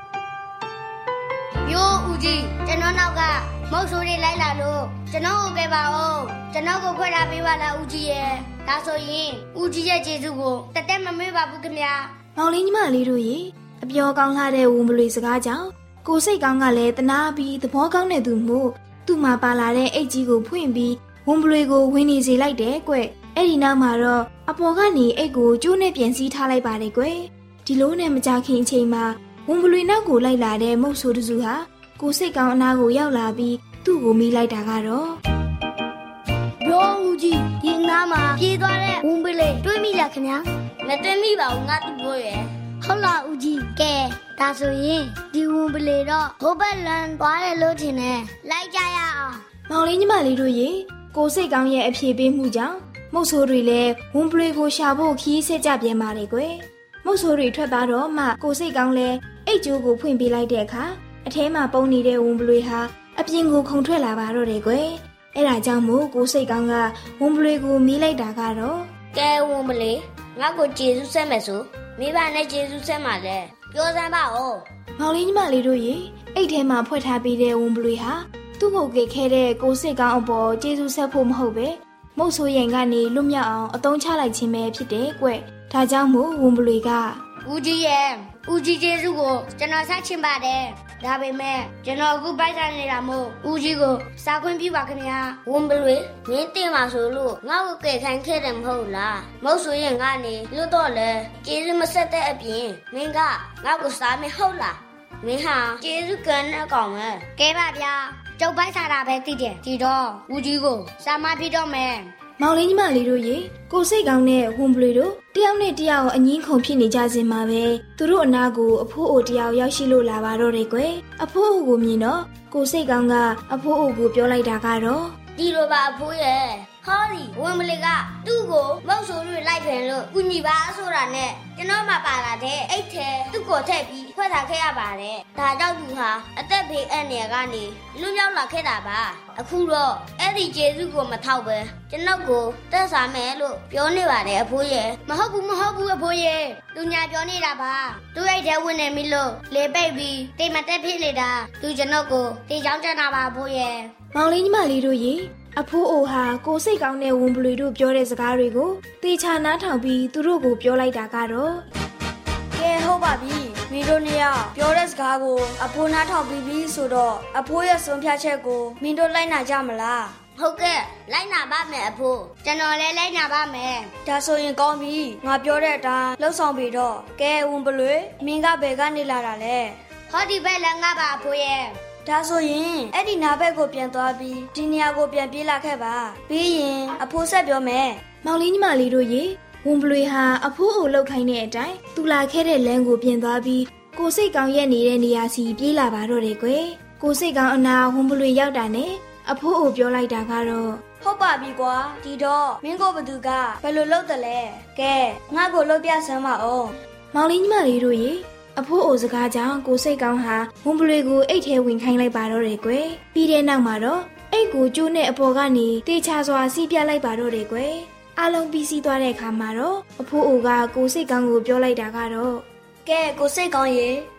မျိုးဦးကြီးကျွန်တော်နောက်ကမုတ်ဆိုးတွေလိုက်လာလို့ကျွန်တော်ကိုကဲပါဦးကျွန်တော်ကိုခွဲထားပေးပါလားဦးကြီးရဲ့ဒါဆိုရင်ဦးကြီးရဲ့ကျေးဇူးကိုတသက်မမေ့ပါဘူးခင်ဗျာမောင်လေးညီမလေးတို့ရေအပြောကောင်းလာတဲ့ဝန်ပလွေစကားကြောင့်ကိုစိတ်ကောင်းကလည်းတနာပြီးသဘောကောင်းတဲ့သူမို့သူ့မှာပါလာတဲ့အိတ်ကြီးကိုဖွင့်ပြီးဝန်ပလွေကိုဝင်နေစေလိုက်တယ်ကွအဲ့ဒီနောက်မှာတော့အပေါ်ကနေအိတ်ကိုကျိုးနဲ့ပြန်စီးထားလိုက်ပါတယ်ကွဒီလိုနဲ့မကြခင်အချိန်မှာဝန်ပလွေနောက်ကိုလိုက်လာတဲ့မုတ်ဆိုးတစုဟာကိုစိတ်ကောင်းအနာကိုရောက်လာပြီးသူ့ကိုမိလိုက်တာကတော့ရောဦးကြီးဒီနားမှာပြေးသွားတဲ့ဝန်ပလွေတွေးမိလားခင်ဗျာမတွေ့မိပါဘူးငါသူ့ကိုရယ်ဟုတ်လားဦးကြီးကဲဒါဆိုရင်ဒီဝန်ပလွေတော့ဟိုဘက်လန်သွားတယ်လို့ထင်တယ်လိုက်ကြရအောင်မောင်လေးညီမလေးတို့ရေကိုစိတ်ကောင်းရဲ့အဖြေပေးမှုကြောင့်မုတ်ဆိုးတွေလည်းဝန်ပလွေကိုရှာဖို့ခီးဆက်ကြပြန်ပါတယ်ကွယ်မုတ်ဆိုးတွေထွက်သွားတော့မှကိုစိတ်ကောင်းလဲအိတ်ကျိုးကိုဖွင့်ပေးလိုက်တဲ့အခါအထဲမှာပုံနေတဲ့ဝန်ပလွေဟာအပြင်ကိုခုန်ထွက်လာပါတော့တယ်ကွယ်အဲ့ဒါကြောင့်မို့ကိုစိတ်ကောင်းကဝန်ပလွေကိုမီးလိုက်တာကတော့ကဲဝန်ပလွေငါ့ကိုကျေးဇူးဆက်မယ်ဆိုမိဘနဲ့ကျေးဇူးဆက်မှာလဲပြောစမ်းပါဦးမောင်လေးညီမလေးတို့ရေအိတ်ထဲမှာဖွက်ထားပြီးတဲ့ဝန်ပလွေဟာသူ့ကိုကဲခဲတဲ့ကိုစိတ်ကောင်းအပေါ်ကျေးဇူးဆက်ဖို့မဟုတ်ပဲမုတ်ဆိုးရင်ကနေလွတ်မြောက်အောင်အသုံးချလိုက်ခြင်းပဲဖြစ်တယ်ကွဒါကြောင့်မို့ဝန်ပလွေကဦးကြီးရဲ့ဦးကြီးကျေးဇူးကိုကျွန်တော်ဆက်ချင်ပါတယ်ဒါပေမဲ့ကျွန်တော်အခုပိုက်ဆံနေတာမို့ဦးကြီးကိုစားခွင့်ပြုပါခင်ဗျာဝန်ပလွေမင်းတင်ပါဆိုလို့ငါ့ကိုကဲခိုင်းခဲ့တယ်မဟုတ်လားမဟုတ်ဆိုရင်ကနေလွတ်တော့လေကျေးဇူးမဆက်တဲ့အပြင်မင်းကငါ့ကိုစားမဟုတ်လားမင်းဟာကျေးဇူးကမ်းတဲ့ကောင်ပဲကဲပါဗျာကျုပ်ပိုက်စားတာပဲသိတယ်ဒီတော့ဦးကြီးကိုစားမဖြစ်တော့မယ်မောင်လေးညီမလေးတို့ရေကိုစိတ်ကောင်းတဲ့ဝန်ပလွေတို့တယောက်နဲ့တယောက်အငင်းခုန်ဖြစ်နေကြစဉ်မှာပဲသူတို့အနာကိုအဖိုးအိုတယောက်ရောက်ရှိလို့လာပါတော့တယ်ကွယ်အဖိုးအိုကိုမြင်တော့ကိုစိတ်ကောင်းကအဖိုးအိုကိုပြောလိုက်တာကတော့ဒီလိုပါအဖိုးရဲ့ဟောဒီဝန်ပလွေကသူ့ကိုမုတ်ဆိုးတွေလိုက်ခင်လို့ကုညီပါဆိုတာနဲ့ကျွန်တော်မှပါလာတဲ့အိတ်ထဲသူ့ကိုထည့်ပြီးဖွက်ထားခဲ့ရပါတယ်ဒါကြောင့်သူဟာအသက်ဘေးအန္တရာယ်ကနေလွတ်မြောက်လာခဲ့တာပါအခုတော့အဲ့ဒီကျေးဇူးကိုမထောက်ပဲကျွန်တော်ကိုတက်စားမယ်လို့ပြောနေပါတယ်အဖိုးရဲ့မဟုတ်ဘူးမဟုတ်ဘူးအဖိုးရဲ့သူညာပြောနေတာပါသူ့အိတ်ထဲဝင်နေပြီလို့လေပိတ်ပြီးတိမ်မတက်ဖြစ်နေတာသူကျွန်တော်ကိုတေချောင်းချတာပါအဖိုးရဲ့မောင်လေးညီမလေးတို့ရေအဖိုးအိုဟာကိုစိတ်ကောင်းတဲ့ဝန်ပလွေတို့ပြောတဲ့စကားတွေကိုတေချာနားထောင်ပြီးသူတို့ကိုပြောလိုက်တာကတော့ကဲဟုတ်ပါပြီမိတို့နှစ်ယောက်ပြောတဲ့စကားကိုအဖိုးနားထောင်ပြီးပြီဆိုတော့အဖိုးရဲ့ဆုံးဖြတ်ချက်ကိုမင်းတို့လိုက်နာကြမလားဟုတ်ကဲ့လိုက်နာပါမယ်အဖိုးကျွန်တော်လည်းလိုက်နာပါမယ်ဒါဆိုရင်ကောင်းပြီငါပြောတဲ့အတိုင်းလှုပ်ဆောင်ပြီတော့ကဲဝန်ပလွေမင်းကဘယ်ကနေလာတာလဲဟောဒီဘက်လည်းငါပါအဖိုးရဲ့ဒါဆိုရင်အဲ့ဒီနာဘက်ကိုပြန်သွားပြီးဒီနေရာကိုပြန်ပြေးလာခဲ့ပါပြီးရင်အဖိုးဆက်ပြောမယ်မောင်လေးညီမလေးတို့ရေဝန်ပလွေဟာအဖိုးအိုလှုပ်ခိုင်းတဲ့အတိုင်းသူလာခဲ့တဲ့လမ်းကိုပြန်သွားပြီးကိုစိတ်ကောင်းရက်နေတဲ့နေရာစီပြေးလာပါတော့တယ်ကွယ်ကိုစိတ်ကောင်းအနာဝန်ပလွေရောက်တာနဲ့အဖိုးအိုပြောလိုက်တာကတော့ဟုတ်ပါပြီကွာဒီတော့မင်းကိုဘသူကဘယ်လိုလုပ်တယ်လဲကဲငါ့ကိုလှုပ်ပြစမ်းပါအောင်မောင်လေးညီမလေးတို့ရေအဖိုးအိုစကားကြောင့်ကိုစိတ်ကောင်းဟာဝန်ပလွေကိုအိတ်ထဲဝင်ခိုင်းလိုက်ပါတော့တယ်ကွယ်ပြီးတဲ့နောက်မှာတော့အိတ်ကိုကျိုးနဲ့အပေါ်ကနေတေချာစွာစီးပြလိုက်ပါတော့တယ်ကွယ်အားလုံးပြီးစီးသွားတဲ့အခါမှာတော့အဖိုးအိုကကိုစိတ်ကောင်းကိုပြောလိုက်တာကတော့ကဲကိုစိတ်ကောင်းရေ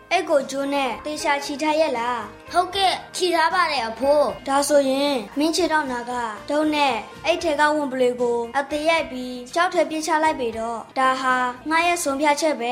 အဲ့ကိုဂျိုးနဲ့တေချာချီထားရဲ့လားဟုတ်ကဲ့ချီထားပါတယ်အဖိုးဒါဆိုရင်မင်းချေတော့နာကဒုံနဲ့အဲ့ထဲကဝင်ပလေကိုအသေးရိုက်ပြီးကြောက်ထဲပြေးချလိုက်ပြီတော့ဒါဟာငါရဲ့ဆုံးဖြတ်ချက်ပဲ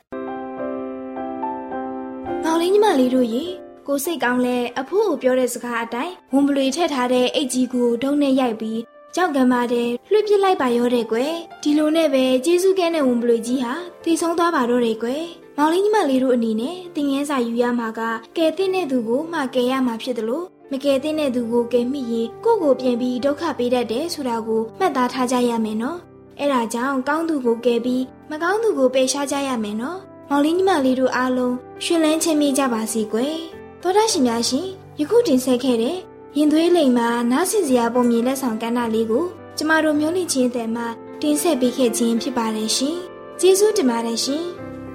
မောင်လေးညီမလေးတို့ရေကိုစိတ်ကောင်းလဲအဖိုးကိုပြောတဲ့စကားအတိုင်းဝင်ပလေထည့်ထားတဲ့အိတ်ကြီးကိုဒုံနဲ့ရိုက်ပြီးကြောက်ကံပါတဲ့လွှတ်ပစ်လိုက်ပါရောတဲ့ကွယ်ဒီလိုနဲ့ပဲကျေးဇူးကဲတဲ့ဝင်ပလေကြီးဟာတည်ဆုံးသွားပါတော့တယ်ကွယ်မောင်လေးညီမလေးတို့အနေနဲ့တင်ငန်းစာယူရမှာကကဲတဲ့တဲ့သူကိုမှကဲရမှာဖြစ်တယ်လို့မကဲတဲ့တဲ့သူကိုကဲမိရင်ကိုယ့်ကိုပြန်ပြီးဒုက္ခပေးတတ်တယ်ဆိုတာကိုမှတ်သားထားကြရမယ်နော်အဲ့ဒါကြောင့်ကောင်းသူကိုကဲပြီးမကောင်းသူကိုပယ်ရှားကြရမယ်နော်မောင်လေးညီမလေးတို့အားလုံးရှင်လန်းချမ်းမြေ့ကြပါစေကွယ်သောတာရှင်များရှင်ယခုတင်ဆက်ခဲ့တဲ့ရင်သွေးလိမ်မှာနားဆင်စရာပုံမြင်လက်ဆောင်ကဏ္ဍလေးကိုကျမတို့မျိုးလင့်ချင်းတဲ့မှာတင်ဆက်ပေးခဲ့ခြင်းဖြစ်ပါတယ်ရှင်ကျေးဇူးတင်ပါတယ်ရှင်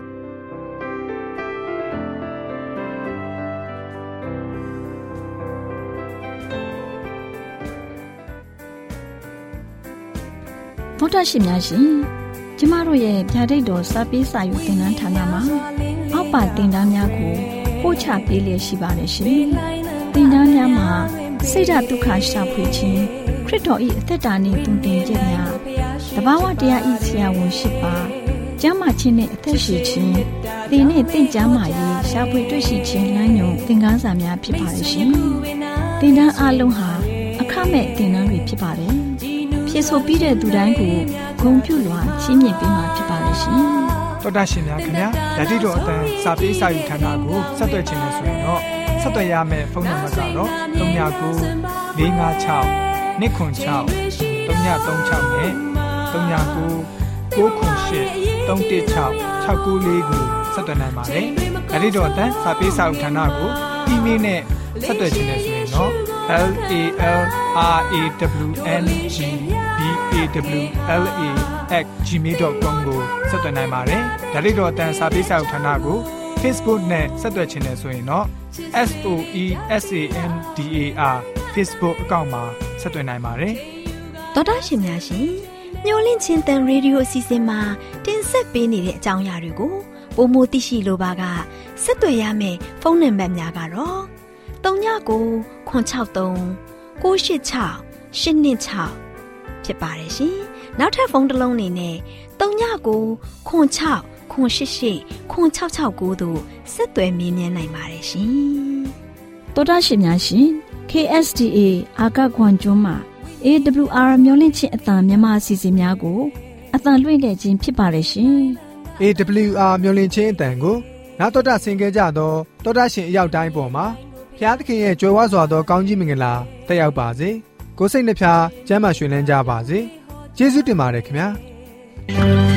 ဗုဒ္ဓရှင်များရှင်ကျမတို့ရဲ့ဗျာဒိတ်တော်စာပေးစာယူသင်တန်းဌာနမှာအောက်ပါသင်တန်းများကိုပို့ချပေးလျက်ရှိပါတယ်ရှင်သင်တန်းများမှာစိတ်ဓာတ်ဒုက္ခရှာဖွေခြင်းခရစ်တော်၏အသက်တာနှင့်တုန်တင်ခြင်းများတဘာဝတရားဤဆရာဝန်ရှိပါကျမ်းမာခြင်းနှင့်အသက်ရှိခြင်းသင်နှင့်တင့်ကြမာရေးရှာဖွေတွေ့ရှိခြင်းလမ်းညွန်သင်ခန်းစာများဖြစ်ပါတယ်ရှင်သင်တန်းအလုံးဟာအခမဲ့သင်တန်းတွေဖြစ်ပါတယ်ဖြစ်ဆိုပြီးတဲ့သူတိုင်းကိုဂုဏ်ပြုလွှာချီးမြှင့်ပေးမှာဖြစ်ပါတယ်ရှင်တော်တာရှင်များခင်ဗျာဓာတိတော်အတန်းစာပေးစာယူဌာနကိုဆက်သွယ်ခြင်းနဲ့ဆိုရင်တော့ဆက်သွယ်ရမယ့်ဖုန်းနံပါတ်ကတော့၃၉၉၄၅၆၂ခွန်၆၃ည၃၆နဲ့၃ည၉၉ခွန်၈၃၁၆၆၉လေးကိုဆက်သွယ်နိုင်ပါတယ်ဓာတိတော်အတန်းစာပေးစာယူဌာနကိုအီးမေးလ်နဲ့ဆက်သွယ်ခြင်းနဲ့ဆိုရင်တော့ L A L R A W N G B A W L A at gmail dot com ကိုဆက်သွင်းနိုင်ပါတယ်။ဒါ့အပြင်တော့တန်စာပေးစာဌာနကို Facebook နဲ့ဆက်သွယ်ခြင်းနဲ့ဆိုရင်တော့ S O E S A N D A R Facebook အကောင့်မှာဆက်သွင်းနိုင်ပါတယ်။ဒေါက်တာရှင်များရှင်မျော်လင့်ခြင်းတန်ရေဒီယိုအစီအစဉ်မှာတင်ဆက်ပေးနေတဲ့အကြောင်းအရာတွေကိုပိုမိုသိရှိလိုပါကဆက်သွယ်ရမယ့်ဖုန်းနံပါတ်များကတော့၃၉၉ခွန်၆၃၉၈၆၈၂၆ဖြစ်ပါတယ်ရှင်။နောက်ထပ်ဖုန်းတစ်လုံးနေနဲ့၃၉၉ခွန်၆ခွန်၈၈ခွန်၆၆၉တို့ဆက်သွယ်မြင်းမြန်းနိုင်ပါတယ်ရှင်။တော်တာရှင်များရှင် K S D A အာကခွန်ကျွန်းမှာ A W R မျိုးလင့်ချင်းအတံမြန်မာအစီအစဉ်များကိုအတံလွှင့်ခဲ့ခြင်းဖြစ်ပါတယ်ရှင်။ A W R မျိုးလင့်ချင်းအတံကိုနောက်တော်တာဆင်ကြကြတော့တော်တာရှင်အရောက်တိုင်းပေါ်မှာဖျားသခင်ရဲ့ကြွယ်ဝစွာသောကောင်းကြီးမင်္ဂလာတက်ရောက်ပါစေကိုယ်စိတ်နှဖျားကျမ်းမာရွှင်လန်းကြပါစေကျေးဇူးတင်ပါတယ်ခင်ဗျာ